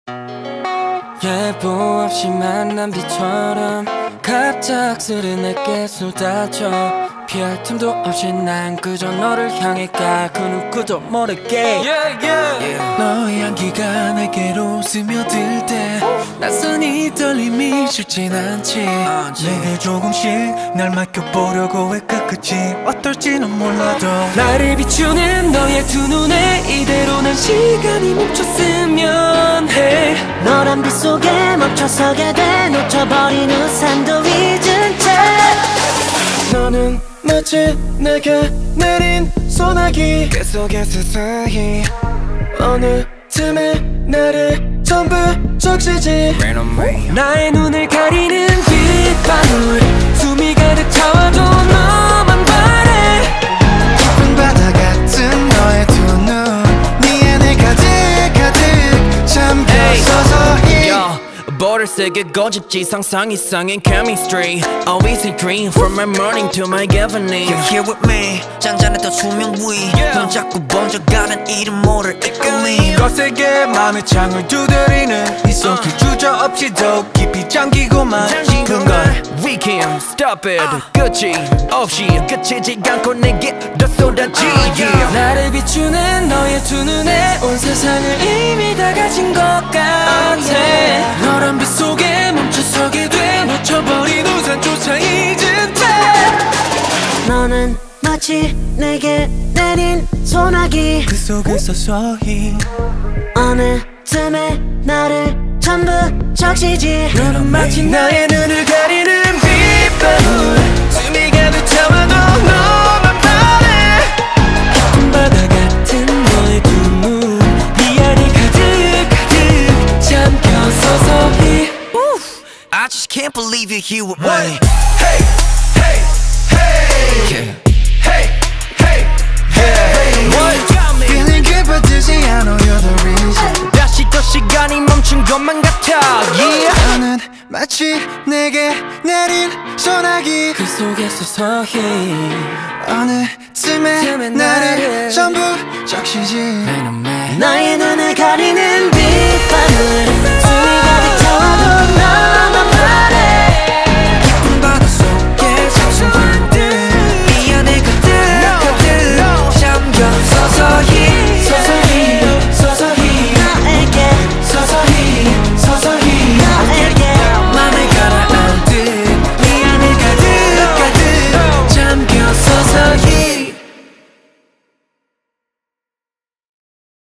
예보 없이 만난 비처럼 갑작스레 내게 쏟아져 피할 틈도 없이 난 그저 너를 향해 가 그 누구도 모르게 너의 향기가 내게로 스며들 때 낯선 이 떨림이 쉽진 않지 내게 조금씩 날 맡겨보려고 해 끝끝이 어떨지는 몰라도 나를 비추는 너의 두 눈에 이대로 난 시간이 멈췄으면 해 너란 빛 속에 멈춰서게 돼 놓쳐버린 우산도 잊은 채 너는 마치 내게 내린 소나기 계속해 서서히 어느 틈에 나를 전부 적시지 나의 눈을 가리는 빗방울 숨이 가득 차와도 너만 바래 깊은 바다 같은 너의 두 눈 네 안에 가득 잠겨 서서히 볼을 세게 고집지 상상 이상의 chemistry Always in green from my morning to my evening You're here with me 잔잔했던 수면 위 넌 자꾸 번져가는 이름 모를 이끌림 거세게 맘의 창을 두드리는 이 손길 주저없이 더 깊이 잠기고만 싶은 걸 We can't stop it 끝이 없이 끝이지 않고 내게 더 쏟아지 나를 비추는 너의 두 눈에 온 세상을 이미 다 가진 것 같아 너란 빛 속에 멈춰서게 돼 놓쳐버린 우산조차 잊은 채 너는 마치 내게 내린 소나기 그 속에 서서히 어느 틈에 나를 전부 적시지 너는 마치 나의 눈을 가리는 빗방울 숨이 가득 차와도 너만 바래 깊은 바다 같은 너의 두 눈 네 안에 가득 잠겨 서서히 I just can't believe you're here with me Hey, hey, hey yeah. Hey, hey, hey What got me Feeling good but dizzy I know you're the reason 다시 또 시간이 멈춘 것만 같아 yeah. 너는 마치 내게 내린 소나기 그 속에 서서히 어느 틈에 나를 전부 적시지 나의 눈을 가리는